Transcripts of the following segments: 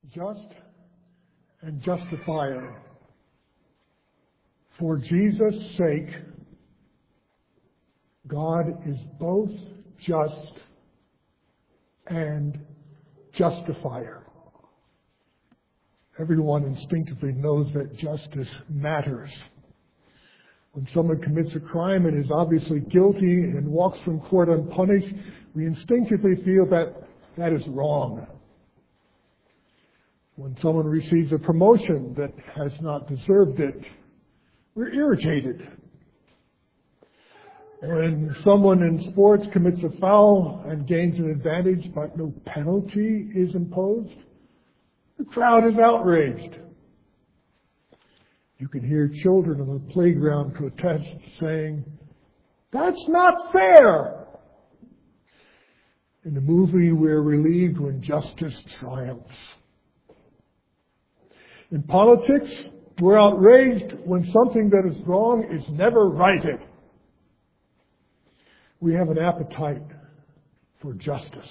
just and justifier. For Jesus' sake, God is both just and justifier. Everyone instinctively knows that justice matters. When someone commits a crime and is obviously guilty and walks from court unpunished, we instinctively feel that that is wrong. When someone receives a promotion that has not deserved it, we're irritated. When someone in sports commits a foul and gains an advantage but no penalty is imposed, the crowd is outraged. You can hear children on the playground protest saying, "That's not fair!" In the movie, we're relieved when justice triumphs. In politics, we're outraged when something that is wrong is never righted. We have an appetite for justice.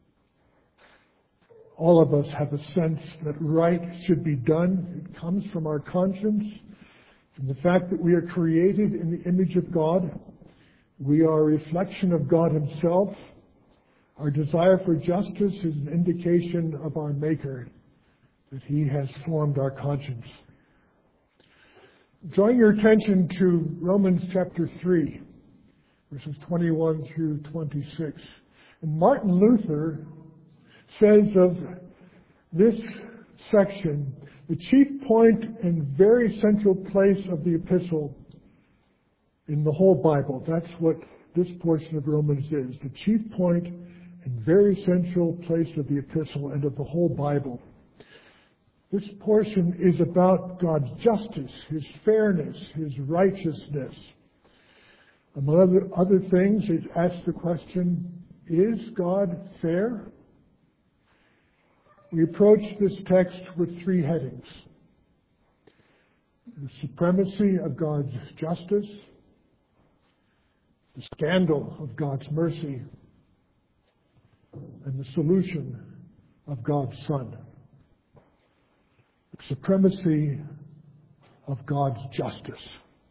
All of us have a sense that right should be done. It comes from our conscience, from the fact that we are created in the image of God. We are a reflection of God Himself. Our desire for justice is an indication of our Maker, that He has formed our conscience. Drawing your attention to Romans chapter 3, verses 21 through 26. And Martin Luther says of this section, the chief point and very central place of the epistle in the whole Bible. That's what this portion of Romans is. The chief point and very central place of the epistle and of the whole Bible. This portion is about God's justice, His fairness, His righteousness. Among other things, it asks the question, is God fair? We approach this text with three headings. The supremacy of God's justice, the scandal of God's mercy, and the solution of God's Son. The supremacy of God's justice.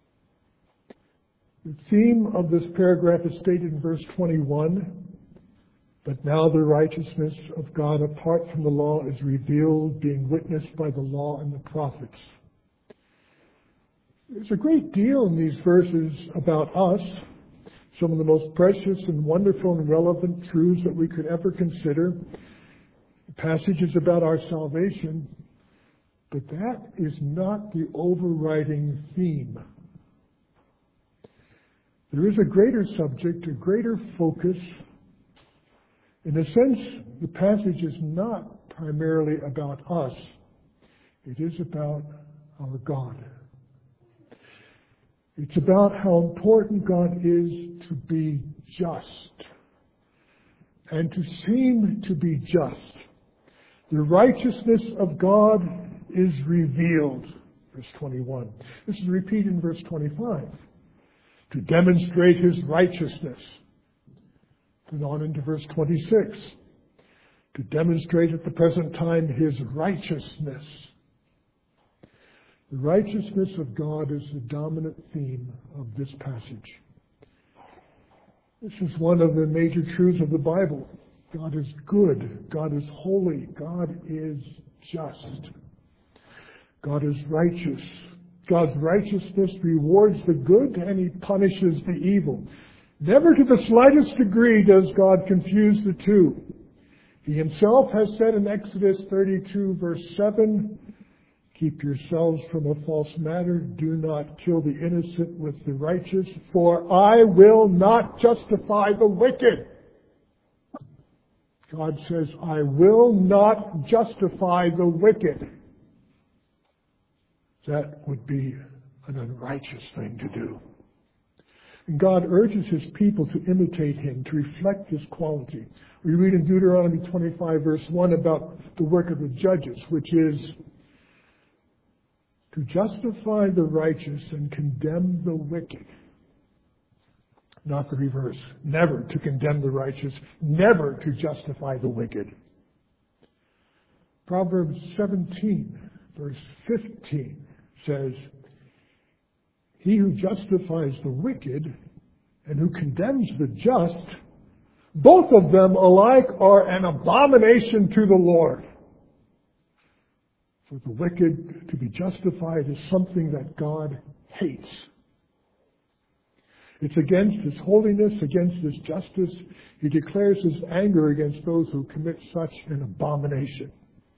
The theme of this paragraph is stated in verse 21. But now the righteousness of God apart from the law is revealed, being witnessed by the law and the prophets. There's a great deal in these verses about us, some of the most precious and wonderful and relevant truths that we could ever consider. The passage is about our salvation, but that is not the overriding theme. There is a greater subject, a greater focus. In a sense, the passage is not primarily about us. It is about our God. It's about how important God is to be just and to seem to be just. The righteousness of God is revealed, verse 21. This is repeated in verse 25. To demonstrate His righteousness. And on into verse 26. To demonstrate at the present time His righteousness. The righteousness of God is the dominant theme of this passage. This is one of the major truths of the Bible. God is good. God is holy. God is just. God is righteous. God's righteousness rewards the good and He punishes the evil. Never to the slightest degree does God confuse the two. He Himself has said in Exodus 32 verse 7, keep yourselves from a false matter. Do not kill the innocent with the righteous, for I will not justify the wicked. God says, I will not justify the wicked. That would be an unrighteous thing to do. And God urges His people to imitate Him, to reflect His quality. We read in Deuteronomy 25 verse 1 about the work of the judges, which is to justify the righteous and condemn the wicked. Not the reverse. Never to condemn the righteous, never to justify the wicked. Proverbs 17, verse 15 says, "He who justifies the wicked and who condemns the just, both of them alike are an abomination to the Lord." For the wicked to be justified is something that God hates. It's against His holiness, against His justice. He declares His anger against those who commit such an abomination.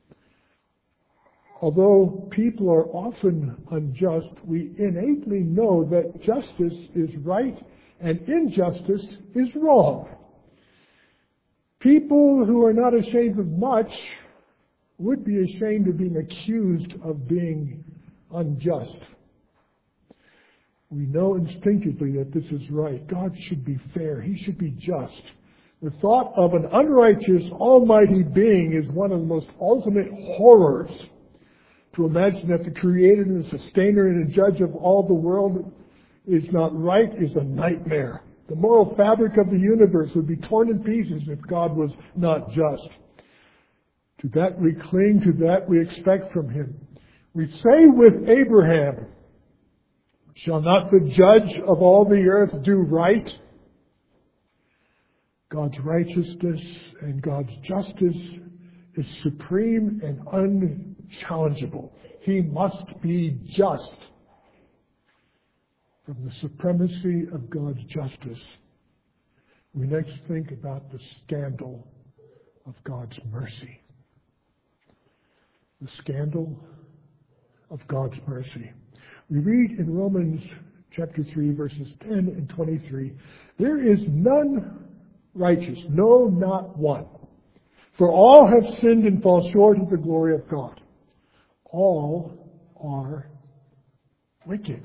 Although people are often unjust, we innately know that justice is right and injustice is wrong. People who are not ashamed of much would be ashamed of being accused of being unjust. We know instinctively that this is right. God should be fair. He should be just. The thought of an unrighteous, almighty being is one of the most ultimate horrors. To imagine that the creator and the sustainer and the judge of all the world is not right is a nightmare. The moral fabric of the universe would be torn in pieces if God was not just. To that we cling, to that we expect from Him. We say with Abraham, "Shall not the judge of all the earth do right?" God's righteousness and God's justice is supreme and unchallengeable. He must be just. From the supremacy of God's justice, we next think about the scandal of God's mercy. The scandal of God's mercy. We read in Romans chapter 3, verses 10 and 23, "There is none righteous, no, not one. For all have sinned and fall short of the glory of God. All are wicked."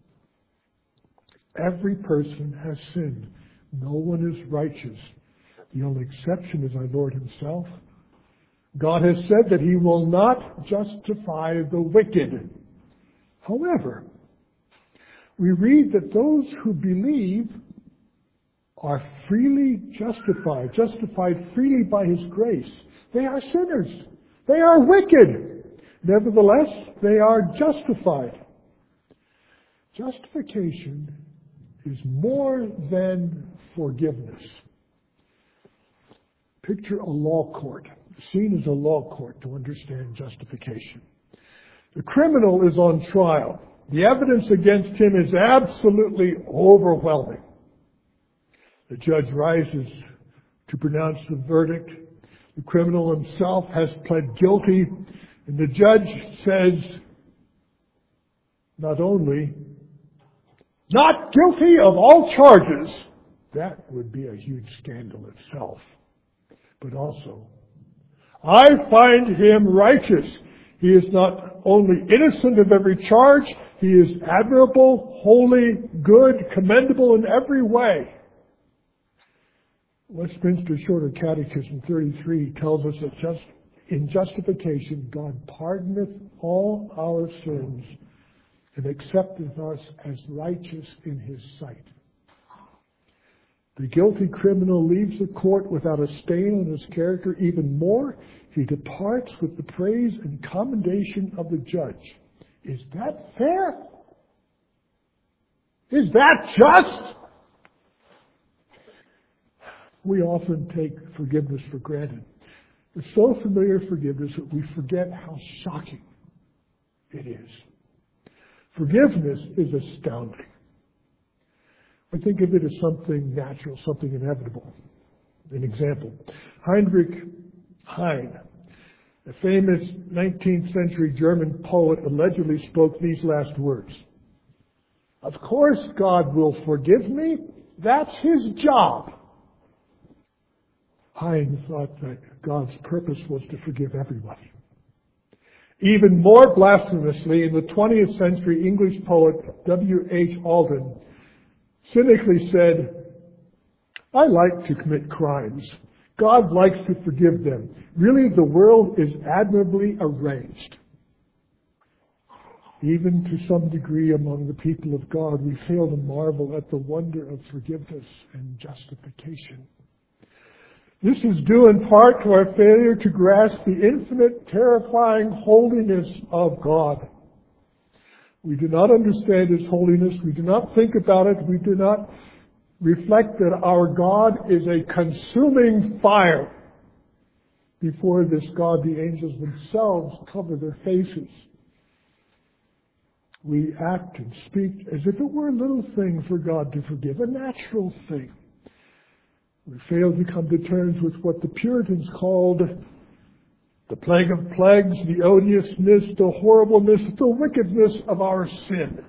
Every person has sinned. No one is righteous. The only exception is our Lord Himself. God has said that He will not justify the wicked. However, we read that those who believe are freely justified freely by His grace. They are sinners. They are wicked. Nevertheless, they are justified. Justification is more than forgiveness. Picture a law court. The scene is a law court to understand justification. The criminal is on trial. The evidence against him is absolutely overwhelming. The judge rises to pronounce the verdict. The criminal himself has pled guilty, and the judge says, not only, "Not guilty of all charges." That would be a huge scandal itself. But also, "I find him righteous. He is not only innocent of every charge, he is admirable, holy, good, commendable in every way." Westminster Shorter Catechism 33 tells us that in justification, God pardoneth all our sins and accepteth us as righteous in His sight. The guilty criminal leaves the court without a stain on his character. Even more, he departs with the praise and commendation of the judge. Is that fair? Is that just? We often take forgiveness for granted. It's so familiar, forgiveness, that we forget how shocking it is. Forgiveness is astounding. I think of it as something natural, something inevitable. An example, Heinrich Heine, a famous 19th century German poet, allegedly spoke these last words: "Of course God will forgive me. That's His job." Heine thought that God's purpose was to forgive everybody. Even more blasphemously, in the 20th century, English poet W.H. Auden cynically said, "I like to commit crimes. God likes to forgive them. Really, the world is admirably arranged." Even to some degree among the people of God, we fail to marvel at the wonder of forgiveness and justification. This is due in part to our failure to grasp the infinite, terrifying holiness of God. We do not understand His holiness. We do not think about it. We do not reflect that our God is a consuming fire. Before this God, the angels themselves cover their faces. We act and speak as if it were a little thing for God to forgive, a natural thing. We fail to come to terms with what the Puritans called the plague of plagues, the odiousness, the horribleness, the wickedness of our sin.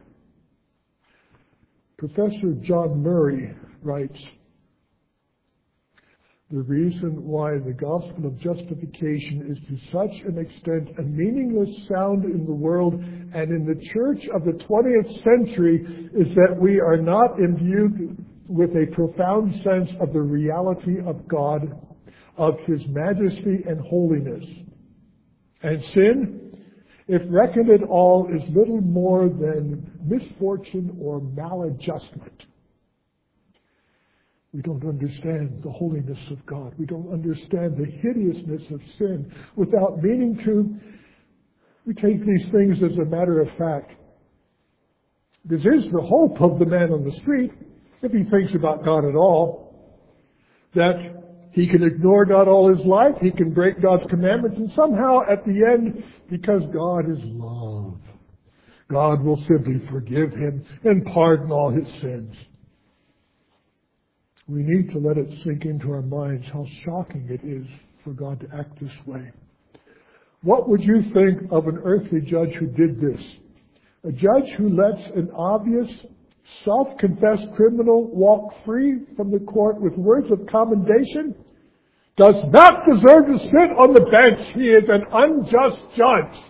Professor John Murray writes, the reason why the gospel of justification is to such an extent a meaningless sound in the world and in the church of the 20th century is that we are not imbued with a profound sense of the reality of God, of His majesty and holiness. And sin, if reckoned at all, is little more than misfortune or maladjustment. We don't understand the holiness of God. We don't understand the hideousness of sin. Without meaning to, we take these things as a matter of fact. This is the hope of the man on the street, if he thinks about God at all, that he can ignore God all his life, he can break God's commandments, and somehow at the end, because God is love, God will simply forgive him and pardon all his sins. We need to let it sink into our minds how shocking it is for God to act this way. What would you think of an earthly judge who did this? A judge who lets an obvious, self-confessed criminal walk free from the court with words of commendation? Does not deserve to sit on the bench. He is an unjust judge.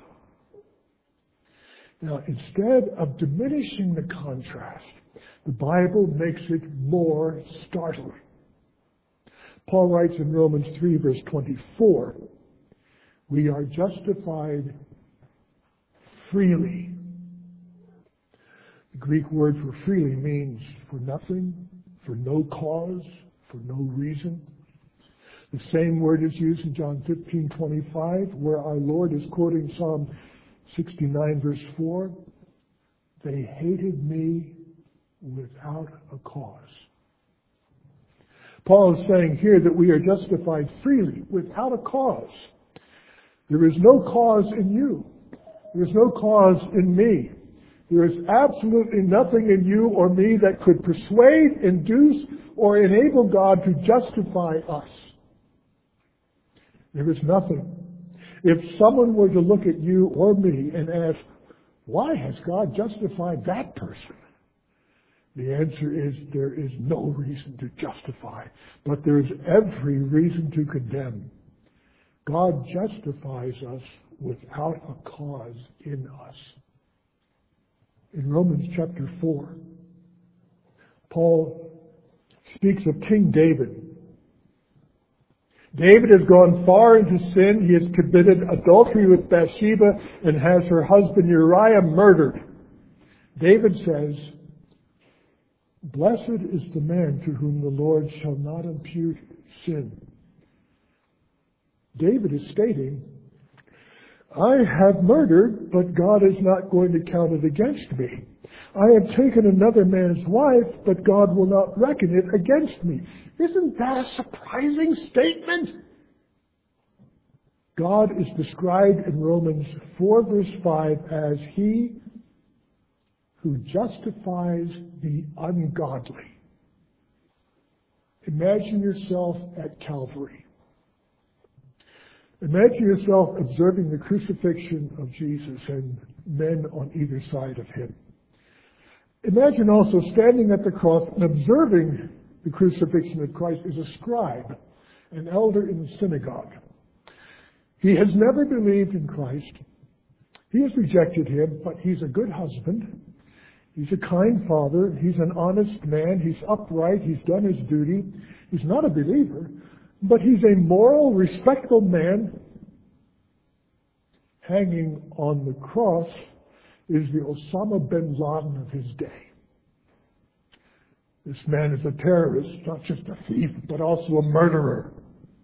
Now, instead of diminishing the contrast, the Bible makes it more startling. Paul writes in Romans 3, verse 24, we are justified freely. The Greek word for freely means for nothing, for no cause, for no reason. The same word is used in John 15:25, where our Lord is quoting Psalm 69, verse 4. They hated me without a cause. Paul is saying here that we are justified freely, without a cause. There is no cause in you. There is no cause in me. There is absolutely nothing in you or me that could persuade, induce, or enable God to justify us. There is nothing. If someone were to look at you or me and ask, why has God justified that person? The answer is there is no reason to justify, but there is every reason to condemn. God justifies us without a cause in us. In Romans chapter 4, Paul speaks of King David. David has gone far into sin. He has committed adultery with Bathsheba and has her husband Uriah murdered. David says, blessed is the man to whom the Lord shall not impute sin. David is stating, I have murdered, but God is not going to count it against me. I have taken another man's wife, but God will not reckon it against me. Isn't that a surprising statement? God is described in Romans 4 verse 5 as He who justifies the ungodly. Imagine yourself at Calvary. Imagine yourself observing the crucifixion of Jesus and men on either side of Him. Imagine also standing at the cross and observing the crucifixion of Christ as a scribe, an elder in the synagogue. He has never believed in Christ. He has rejected Him, but he's a good husband. He's a kind father. He's an honest man. He's upright. He's done his duty. He's not a believer, but he's a moral, respectable man. Hanging on the cross is the Osama bin Laden of his day. This man is a terrorist, not just a thief, but also a murderer.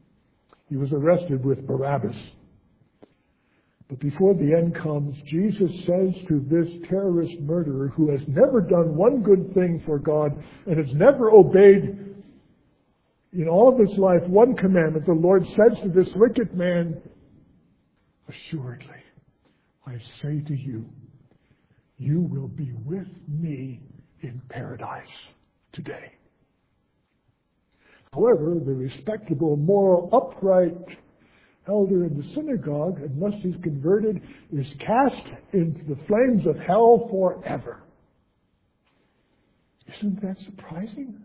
He was arrested with Barabbas. But before the end comes, Jesus says to this terrorist murderer who has never done one good thing for God and has never obeyed in all of his life one commandment, the Lord says to this wicked man, assuredly, I say to you, you will be with me in paradise today. However, the respectable, moral, upright elder in the synagogue, unless he's converted, is cast into the flames of hell forever. Isn't that surprising?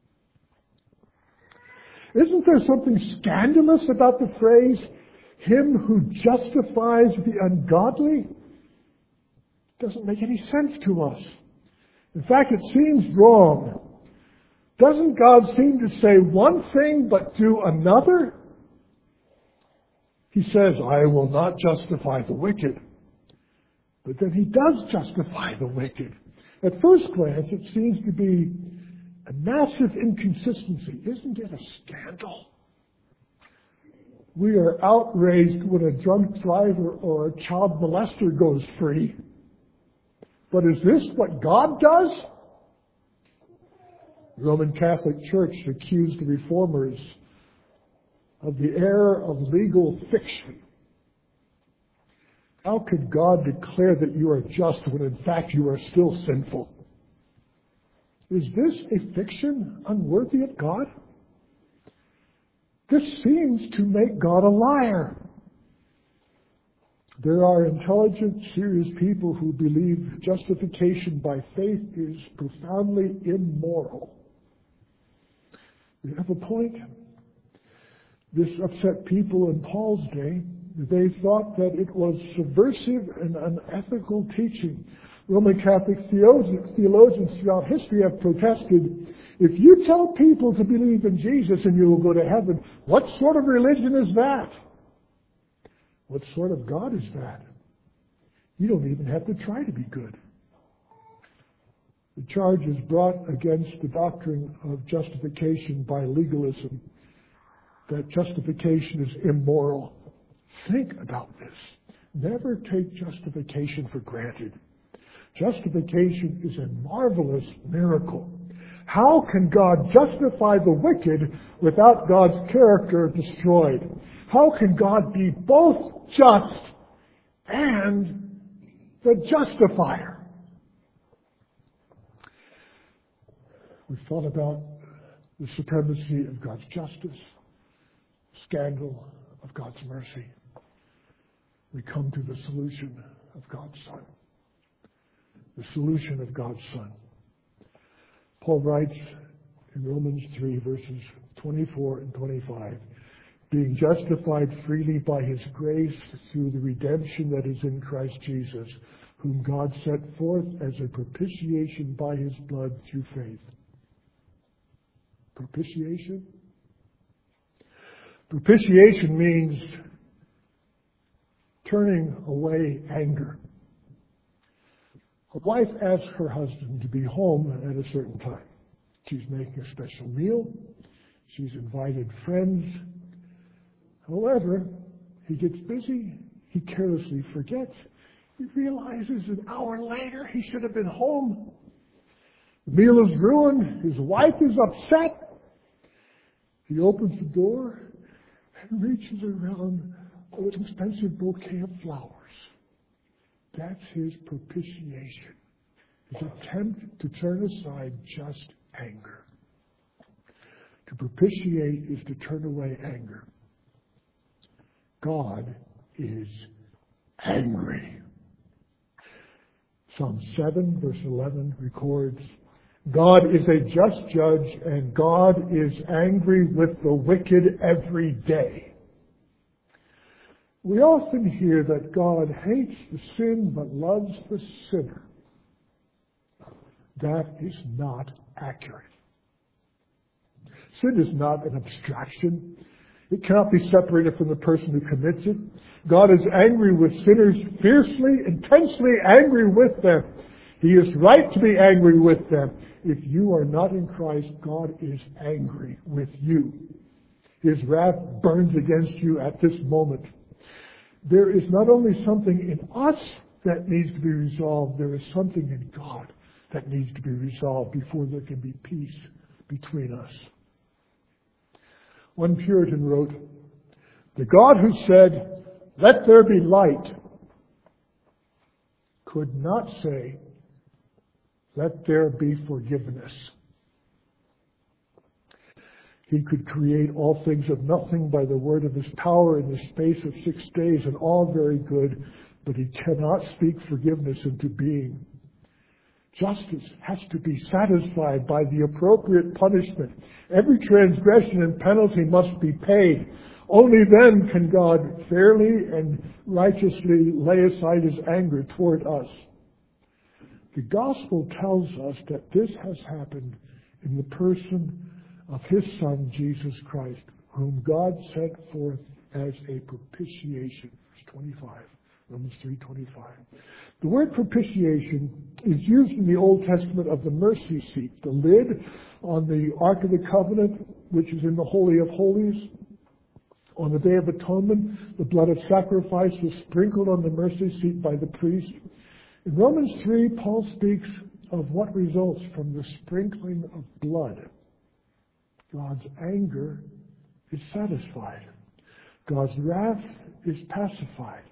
Isn't there something scandalous about the phrase, him who justifies the ungodly? It doesn't make any sense to us. In fact, it seems wrong. Doesn't God seem to say one thing but do another? He says, I will not justify the wicked. But then he does justify the wicked. At first glance, it seems to be a massive inconsistency. Isn't it a scandal? We are outraged when a drunk driver or a child molester goes free. But is this what God does? The Roman Catholic Church accused the reformers of the error of legal fiction. How could God declare that you are just when in fact you are still sinful? Is this a fiction unworthy of God? This seems to make God a liar. There are intelligent, serious people who believe justification by faith is profoundly immoral. They have a point. This upset people in Paul's day. They thought that it was subversive and unethical teaching. Roman Catholic theologians throughout history have protested, if you tell people to believe in Jesus and you will go to heaven, what sort of religion is that? What sort of God is that? You don't even have to try to be good. The charge is brought against the doctrine of justification by legalism, that justification is immoral. Think about this. Never take justification for granted. Justification is a marvelous miracle. How can God justify the wicked without God's character destroyed? How can God be both just and the justifier? We've thought about the supremacy of God's justice, scandal of God's mercy. We come to the solution of God's Son. The solution of God's Son. Paul writes in Romans 3, verses 24 and 25, being justified freely by his grace through the redemption that is in Christ Jesus, whom God set forth as a propitiation by his blood through faith. Propitiation? Propitiation means turning away anger. A wife asks her husband to be home at a certain time. She's making a special meal. She's invited friends. However, he gets busy. He carelessly forgets. He realizes an hour later he should have been home. The meal is ruined. His wife is upset. He opens the door and reaches around an expensive bouquet of flowers. That's his propitiation. His attempt to turn aside just anger. To propitiate is to turn away anger. God is angry. Psalm 7, verse 11 records, God is a just judge, and God is angry with the wicked every day. We often hear that God hates the sin but loves the sinner. That is not accurate. Sin is not an abstraction. It cannot be separated from the person who commits it. God is angry with sinners, fiercely, intensely angry with them. He is right to be angry with them. If you are not in Christ, God is angry with you. His wrath burns against you at this moment. There is not only something in us that needs to be resolved, there is something in God that needs to be resolved before there can be peace between us. One Puritan wrote, "The God who said, 'Let there be light,' could not say, 'Let there be forgiveness.'" He could create all things of nothing by the word of His power in the space of 6 days, and all very good, but He cannot speak forgiveness into being. Justice has to be satisfied by the appropriate punishment. Every transgression and penalty must be paid. Only then can God fairly and righteously lay aside His anger toward us. The gospel tells us that this has happened in the person of His Son, Jesus Christ, whom God sent forth as a propitiation. Verse 25, Romans 3:25. The word propitiation is used in the Old Testament of the mercy seat, the lid on the Ark of the Covenant, which is in the Holy of Holies. On the Day of Atonement, the blood of sacrifice was sprinkled on the mercy seat by the priest. In Romans 3, Paul speaks of what results from the sprinkling of blood. God's anger is satisfied. God's wrath is pacified.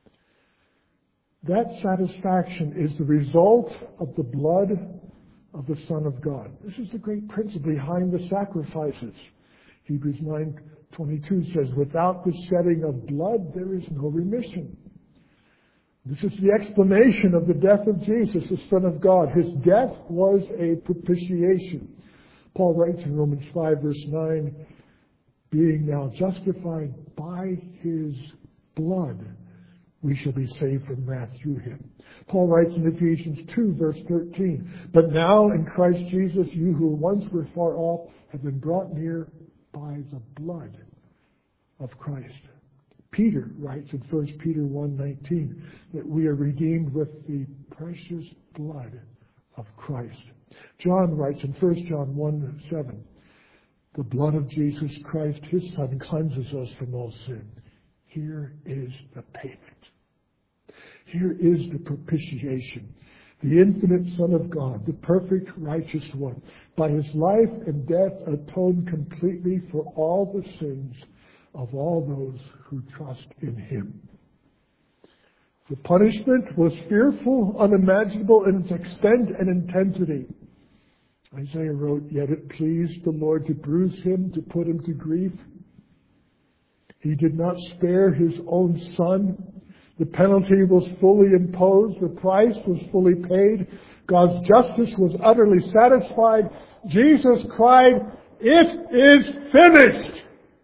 That satisfaction is the result of the blood of the Son of God. This is the great principle behind the sacrifices. Hebrews 9:22 says, "Without the shedding of blood, there is no remission." This is the explanation of the death of Jesus, the Son of God. His death was a propitiation. Paul writes in Romans 5, verse 9, "Being now justified by His blood, we shall be saved from wrath through Him." Paul writes in Ephesians 2, verse 13, "But now in Christ Jesus, you who once were far off have been brought near by the blood of Christ." Peter writes in 1 Peter 1:19 that we are redeemed with the precious blood of Christ. John writes in 1 John 1:7, "The blood of Jesus Christ, His Son, cleanses us from all sin." Here is the payment. Here is the propitiation. The infinite Son of God, the perfect righteous one, by His life and death atoned completely for all the sins of all those who trust in Him. The punishment was fearful, unimaginable in its extent and intensity. Isaiah wrote, "Yet it pleased the Lord to bruise Him, to put Him to grief. He did not spare His own Son. The penalty was fully imposed. The price was fully paid. God's justice was utterly satisfied. Jesus cried, 'It is finished!'"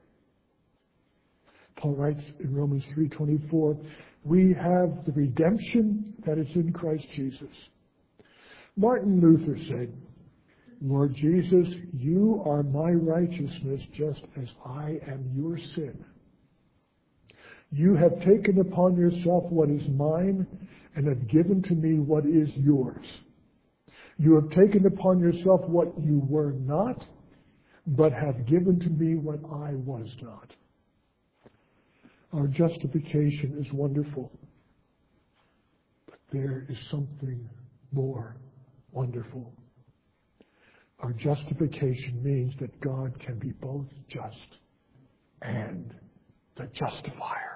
Paul writes in Romans 3:24, "We have the redemption that is in Christ Jesus." Martin Luther said, "Lord Jesus, you are my righteousness just as I am your sin. You have taken upon yourself what is mine and have given to me what is yours. You have taken upon yourself what you were not, but have given to me what I was not." Our justification is wonderful, but there is something more wonderful. Our justification means that God can be both just and the justifier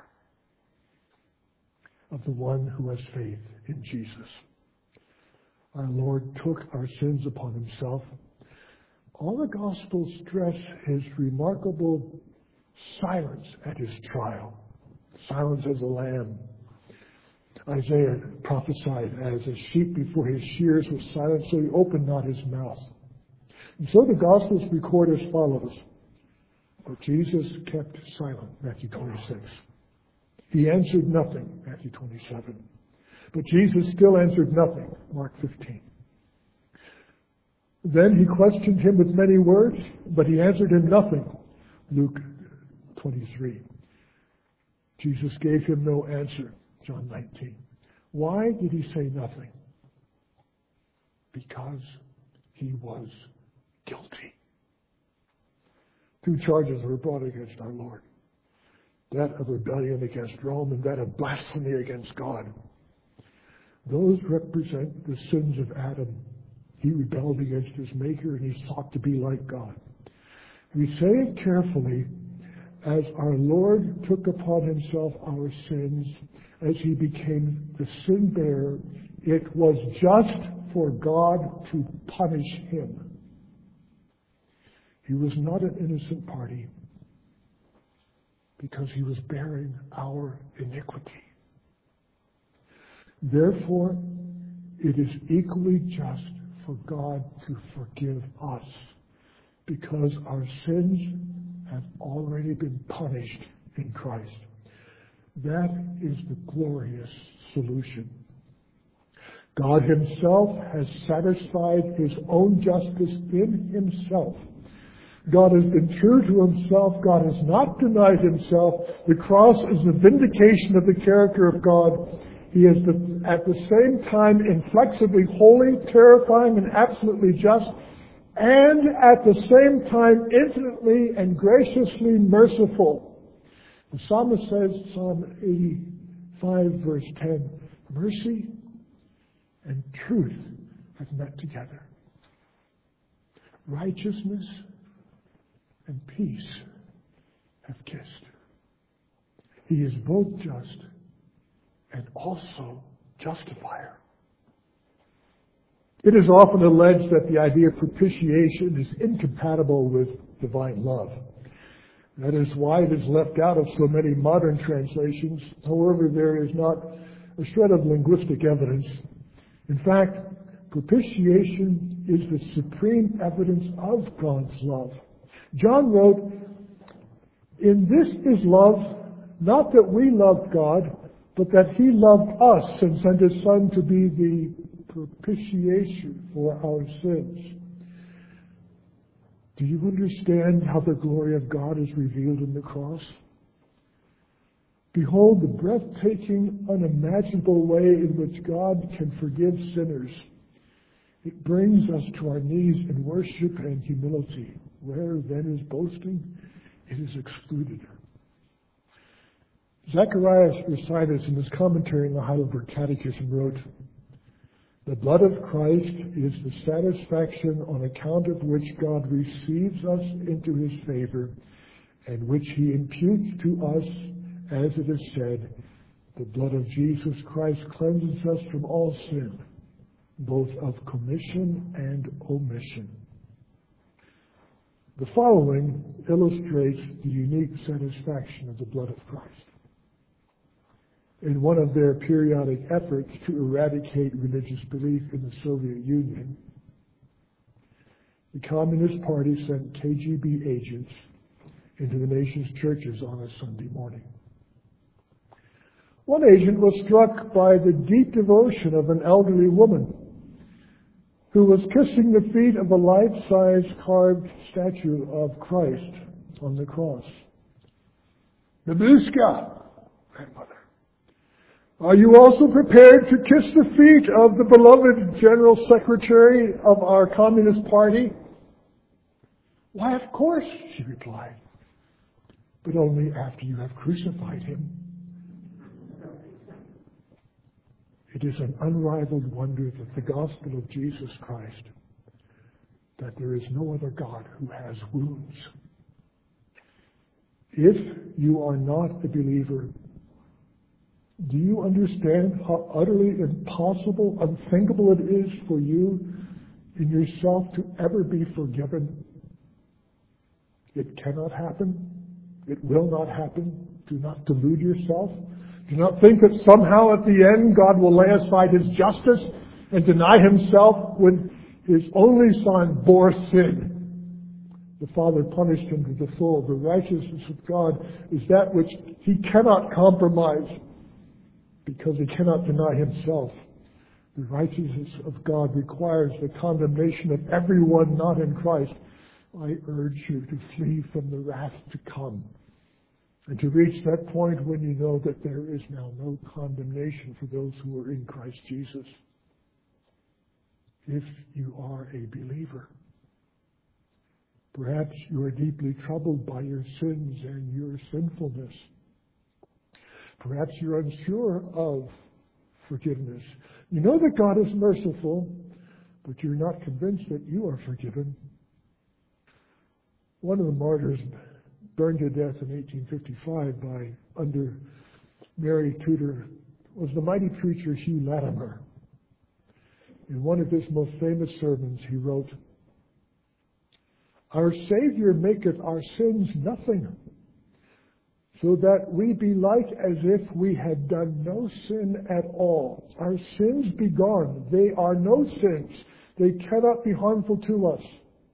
of the one who has faith in Jesus. Our Lord took our sins upon Himself. All the Gospels stress His remarkable silence at His trial. Silence as a lamb. Isaiah prophesied, "As a sheep before his shears was silent, so He opened not His mouth." And so the Gospels record as follows. But Jesus kept silent, Matthew 26. He answered nothing, Matthew 27. But Jesus still answered nothing, Mark 15. Then He questioned him with many words, but He answered him nothing, Luke 23. Jesus gave him no answer, John 19. Why did He say nothing? Because He was guilty. Two charges were brought against our Lord. That of rebellion against Rome and that of blasphemy against God. Those represent the sins of Adam. He rebelled against his Maker and he sought to be like God. We say it carefully, as our Lord took upon himself our sins, as he became the sin bearer, it was just for God to punish him. He was not an innocent party because he was bearing our iniquity. Therefore, it is equally just for God to forgive us because our sins have already been punished in Christ. That is the glorious solution. God himself has satisfied his own justice in himself. God has been true to himself. God has not denied himself. The cross is the vindication of the character of God. He is at the same time inflexibly holy, terrifying, and absolutely just, and at the same time infinitely and graciously merciful. The psalmist says, Psalm 85, verse 10, mercy and truth have met together. Righteousness and peace have kissed. He is both just and also justifier. It is often alleged that the idea of propitiation is incompatible with divine love. That is why it is left out of so many modern translations. However, there is not a shred of linguistic evidence. In fact, propitiation is the supreme evidence of God's love. John wrote, "In this is love, not that we loved God, but that he loved us and sent his Son to be the propitiation for our sins." Do you understand how the glory of God is revealed in the cross? Behold the breathtaking, unimaginable way in which God can forgive sinners. It brings us to our knees in worship and humility. Where then is boasting? It is excluded. Zacharias Ursinus, in his commentary on the Heidelberg Catechism, wrote, "The blood of Christ is the satisfaction on account of which God receives us into his favor, and which he imputes to us, as it is said, the blood of Jesus Christ cleanses us from all sin, both of commission and omission." The following illustrates the unique satisfaction of the blood of Christ. In one of their periodic efforts to eradicate religious belief in the Soviet Union, the Communist Party sent KGB agents into the nation's churches on a Sunday morning. One agent was struck by the deep devotion of an elderly woman who was kissing the feet of a life-size carved statue of Christ on the cross. "Babushka," grandmother, "are you also prepared to kiss the feet of the beloved General Secretary of our Communist Party?" "Why, of course," she replied, "but only after you have crucified him." It is an unrivaled wonder that the gospel of Jesus Christ, that there is no other God who has wounds. If you are not a believer, do you understand how utterly impossible, unthinkable it is for you in yourself to ever be forgiven? It cannot happen. It will not happen. Do not delude yourself. Do not think that somehow at the end God will lay aside his justice and deny himself when his only Son bore sin. The Father punished him to the full. The righteousness of God is that which he cannot compromise because he cannot deny himself. The righteousness of God requires the condemnation of everyone not in Christ. I urge you to flee from the wrath to come, and to reach that point when you know that there is now no condemnation for those who are in Christ Jesus. If you are a believer, Perhaps you are deeply troubled by your sins and your sinfulness. Perhaps you're unsure of forgiveness. You know that God is merciful, but you're not convinced that you are forgiven. One of the martyrs burned to death in 1855 under Mary Tudor was the mighty preacher Hugh Latimer. In one of his most famous sermons, he wrote, "Our Savior maketh our sins nothing, so that we be like as if we had done no sin at all. Our sins be gone. They are no sins. They cannot be harmful to us."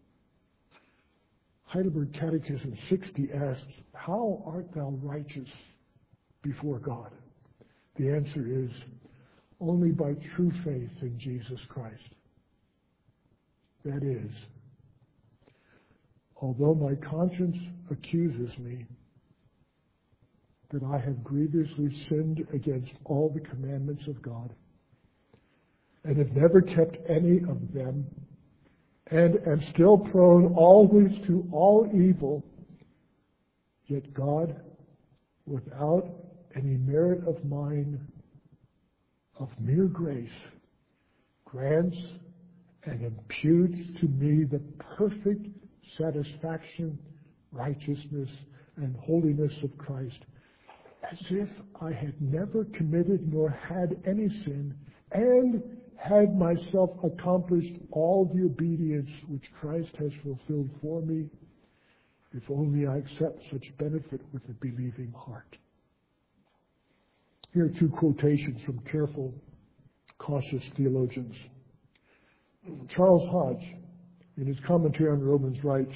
Heidelberg Catechism 60 asks, "How art thou righteous before God?" The answer is, only by true faith in Jesus Christ. That is, although my conscience accuses me that I have grievously sinned against all the commandments of God, and have never kept any of them, and am still prone always to all evil, yet God, without any merit of mine, of mere grace, grants and imputes to me the perfect satisfaction, righteousness, and holiness of Christ, as if I had never committed nor had any sin, and had myself accomplished all the obedience which Christ has fulfilled for me, if only I accept such benefit with a believing heart. Here are two quotations from careful, cautious theologians. Charles Hodge, in his commentary on Romans, writes,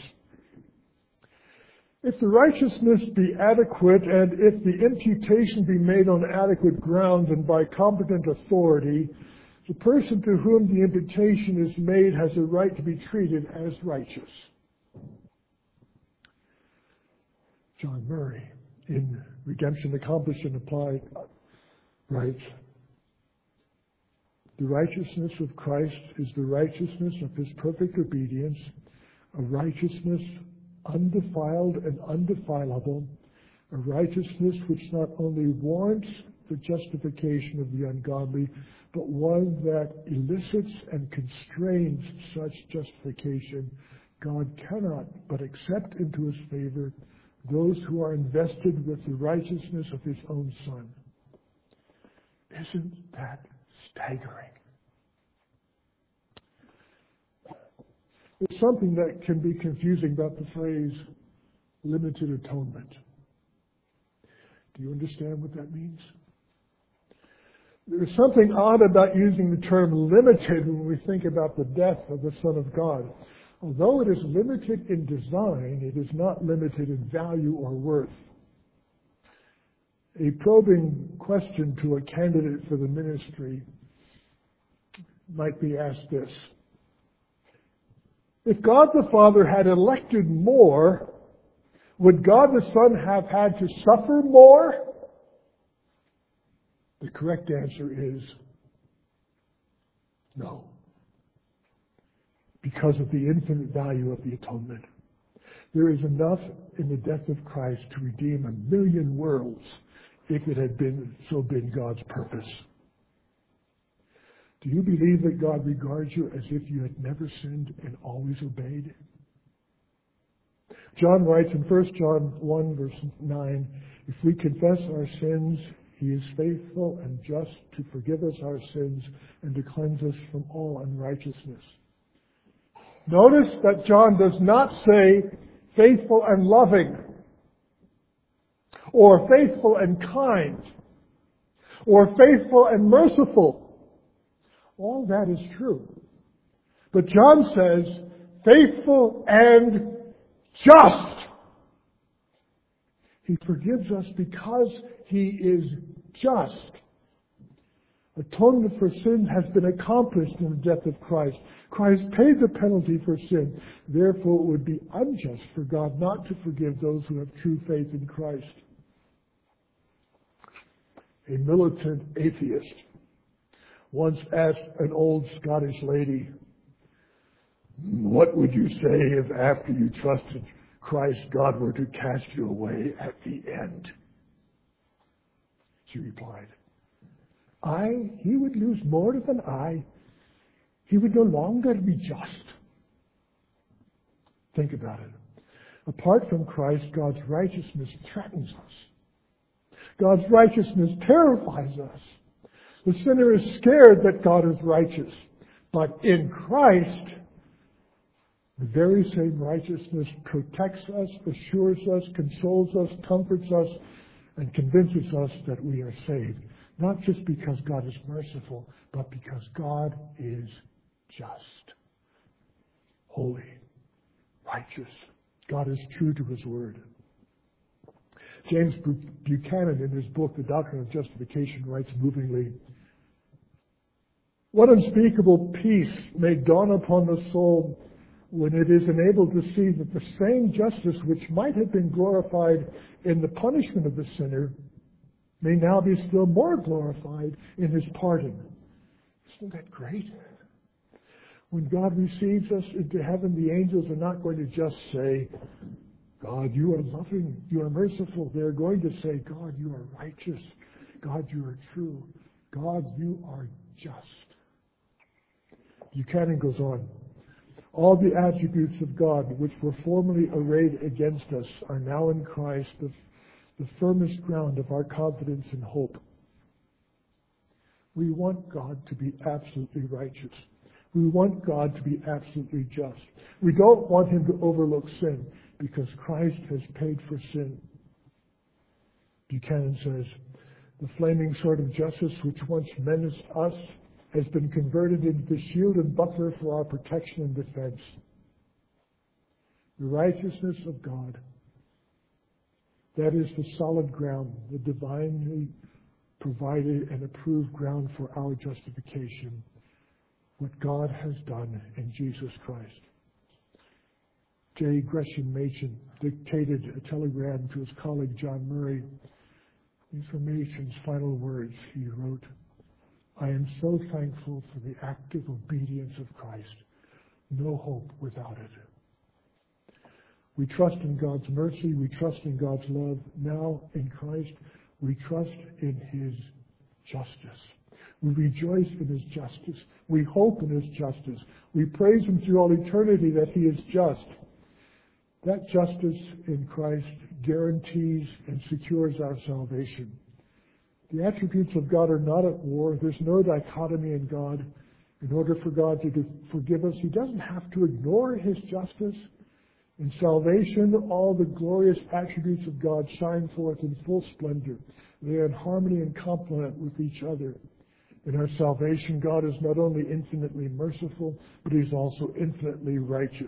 "If the righteousness be adequate, and if the imputation be made on adequate grounds and by competent authority, the person to whom the imputation is made has a right to be treated as righteous." John Murray, in Redemption Accomplished and Applied, writes, "The righteousness of Christ is the righteousness of his perfect obedience, a righteousness undefiled and undefilable, a righteousness which not only warrants the justification of the ungodly, but one that elicits and constrains such justification. God cannot but accept into his favor those who are invested with the righteousness of his own Son." Isn't that staggering? There's something that can be confusing about the phrase limited atonement. Do you understand what that means? There's something odd about using the term limited when we think about the death of the Son of God. Although it is limited in design, it is not limited in value or worth. A probing question to a candidate for the ministry might be asked this: if God the Father had elected more, would God the Son have had to suffer more? The correct answer is no, because of the infinite value of the atonement. There is enough in the death of Christ to redeem 1,000,000 worlds if it had been God's purpose. Do you believe that God regards you as if you had never sinned and always obeyed? John writes in 1 John 1, verse 9, "If we confess our sins, he is faithful and just to forgive us our sins and to cleanse us from all unrighteousness." Notice that John does not say faithful and loving, or faithful and kind, or faithful and merciful. All that is true. But John says faithful and just. He forgives us because he is just. Atonement for sin has been accomplished in the death of Christ. Christ paid the penalty for sin. Therefore, it would be unjust for God not to forgive those who have true faith in Christ. A militant atheist once asked an old Scottish lady, What would you say if after you trusted Christ, God were to cast you away at the end? She replied, he would lose more than I. He would no longer be just. Think about it. Apart from Christ, God's righteousness threatens us. God's righteousness terrifies us. The sinner is scared that God is righteous. But in Christ, the very same righteousness protects us, assures us, consoles us, comforts us, and convinces us that we are saved. Not just because God is merciful, but because God is just, holy, righteous. God is true to His word. James Buchanan, in his book, The Doctrine of Justification, writes movingly, "What unspeakable peace may dawn upon the soul when it is enabled to see that the same justice which might have been glorified in the punishment of the sinner may now be still more glorified in His pardon." Isn't that great? When God receives us into heaven, the angels are not going to just say, "God, you are loving, you are merciful." They're going to say, "God, you are righteous. God, you are true. God, you are just." Buchanan goes on, "All the attributes of God which were formerly arrayed against us are now in Christ the firmest ground of our confidence and hope." We want God to be absolutely righteous. We want God to be absolutely just. We don't want Him to overlook sin because Christ has paid for sin. Buchanan says, "The flaming sword of justice which once menaced us has been converted into the shield and buckler for our protection and defense. The righteousness of God, that is the solid ground, the divinely provided and approved ground for our justification, what God has done in Jesus Christ." J. Gresham Machen dictated a telegram to his colleague John Murray. These were Machen's final words. He wrote, "I am so thankful for the active obedience of Christ. No hope without it." We trust in God's mercy. We trust in God's love. Now in Christ, we trust in His justice. We rejoice in His justice. We hope in His justice. We praise Him through all eternity that He is just. That justice in Christ guarantees and secures our salvation. The attributes of God are not at war. There's no dichotomy in God. In order for God to forgive us, He doesn't have to ignore His justice. In salvation, all the glorious attributes of God shine forth in full splendor. They are in harmony and complement with each other. In our salvation, God is not only infinitely merciful, but He's also infinitely righteous.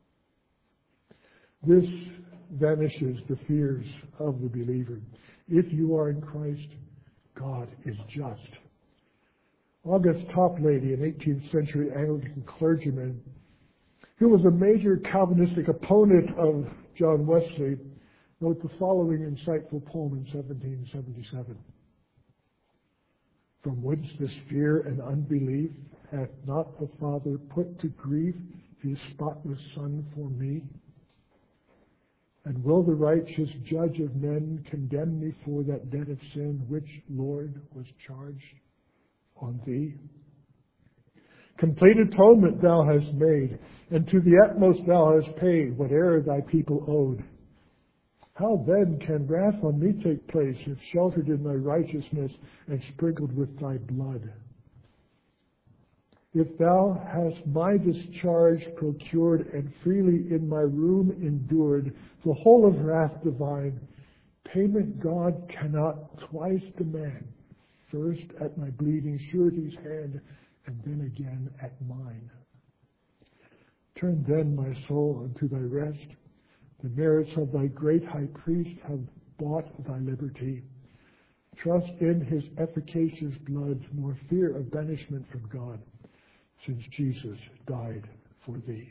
This vanishes the fears of the believer. If you are in Christ, God is just. August Toplady, an 18th century Anglican clergyman, who was a major Calvinistic opponent of John Wesley, wrote the following insightful poem in 1777. "From whence this fear and unbelief hath not the Father put to grief His spotless Son for me? And will the righteous judge of men condemn me for that debt of sin which, Lord, was charged on Thee? Complete atonement Thou hast made, and to the utmost Thou hast paid whate'er Thy people owed. How then can wrath on me take place if sheltered in Thy righteousness and sprinkled with Thy blood? If Thou hast my discharge procured and freely in my room endured the whole of wrath divine, payment God cannot twice demand, first at my bleeding surety's hand, and then again at mine. Turn then my soul unto Thy rest. The merits of Thy great high priest have bought Thy liberty. Trust in His efficacious blood, nor fear of banishment from God, since Jesus died for thee,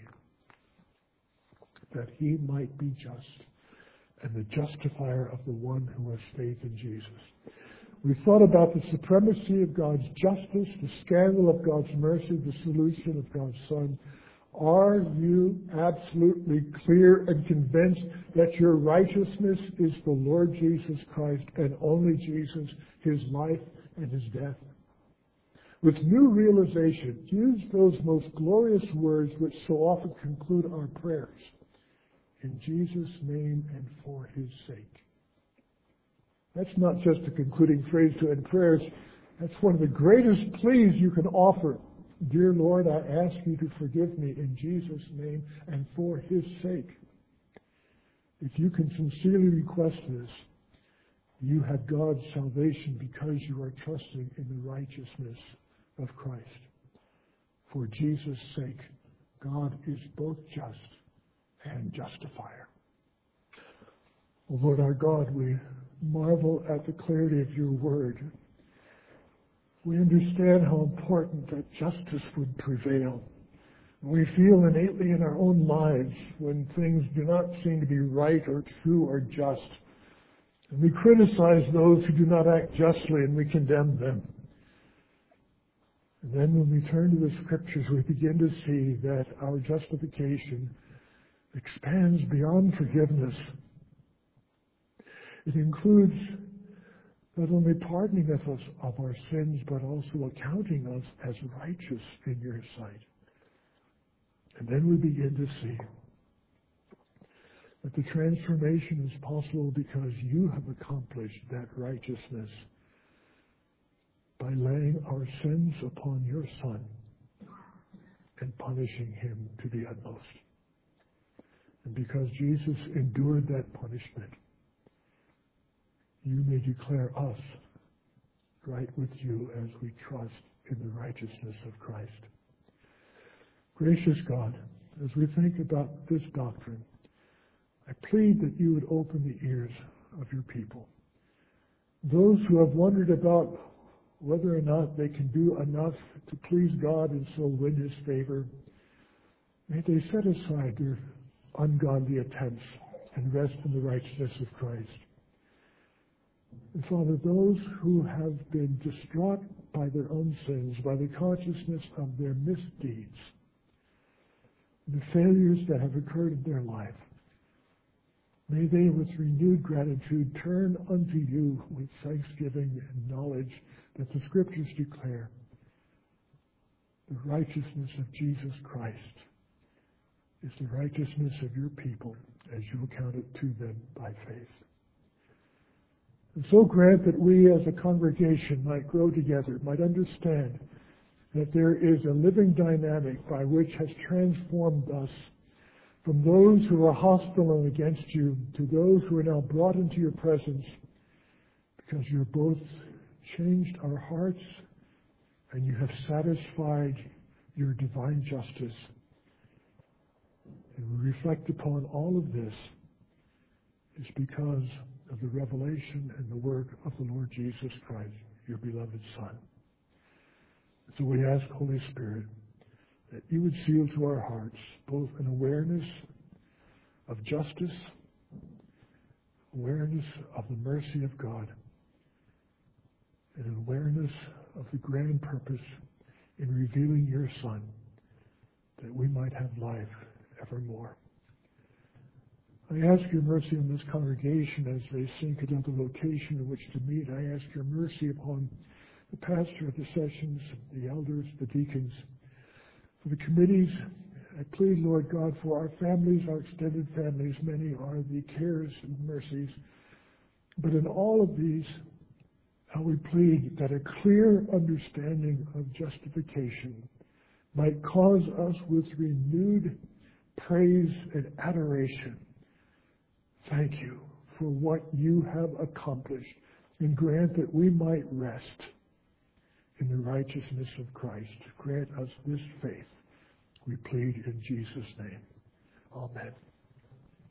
that He might be just and the justifier of the one who has faith in Jesus. We thought about the supremacy of God's justice, the scandal of God's mercy, the solution of God's Son. Are you absolutely clear and convinced that your righteousness is the Lord Jesus Christ and only Jesus, his life and his death? With new realization, use those most glorious words which so often conclude our prayers. In Jesus' name and for his sake. That's not just a concluding phrase to end prayers. That's one of the greatest pleas you can offer. Dear Lord, I ask you to forgive me in Jesus' name and for his sake. If you can sincerely request this, you have God's salvation because you are trusting in the righteousness of Christ. For Jesus' sake, God is both just and justifier. Oh, Lord our God, we marvel at the clarity of your word. We understand how important that justice would prevail. We feel innately in our own lives when things do not seem to be right or true or just. And we criticize those who do not act justly and we condemn them. And then when we turn to the scriptures, we begin to see that our justification expands beyond forgiveness. It includes not only pardoning us of our sins, but also accounting us as righteous in your sight. And then we begin to see that the transformation is possible because you have accomplished that righteousness by laying our sins upon your Son and punishing him to the utmost. And because Jesus endured that punishment, you may declare us right with you as we trust in the righteousness of Christ. Gracious God, as we think about this doctrine, I plead that you would open the ears of your people. Those who have wondered about whether or not they can do enough to please God and so win his favor, may they set aside their ungodly attempts and rest in the righteousness of Christ. And Father, those who have been distraught by their own sins, by the consciousness of their misdeeds, the failures that have occurred in their life, may they with renewed gratitude turn unto you with thanksgiving and knowledge that the Scriptures declare the righteousness of Jesus Christ is the righteousness of your people as you account it to them by faith. And so grant that we as a congregation might grow together, might understand that there is a living dynamic by which has transformed us from those who are hostile and against you to those who are now brought into your presence because you have both changed our hearts and you have satisfied your divine justice. And we reflect upon all of this is because of the revelation and the work of the Lord Jesus Christ, your beloved Son. So we ask, Holy Spirit, that you would seal to our hearts both an awareness of justice, awareness of the mercy of God, and an awareness of the grand purpose in revealing your Son, that we might have life evermore. I ask your mercy on this congregation as they seek another location in which to meet. I ask your mercy upon the pastor of the sessions, the elders, the deacons, for the committees. I plead, Lord God, for our families, our extended families. Many are the cares and mercies. But in all of these, how we plead that a clear understanding of justification might cause us with renewed praise and adoration. Thank you for what you have accomplished, and grant that we might rest in the righteousness of Christ. Grant us this faith, we plead in Jesus' name. Amen.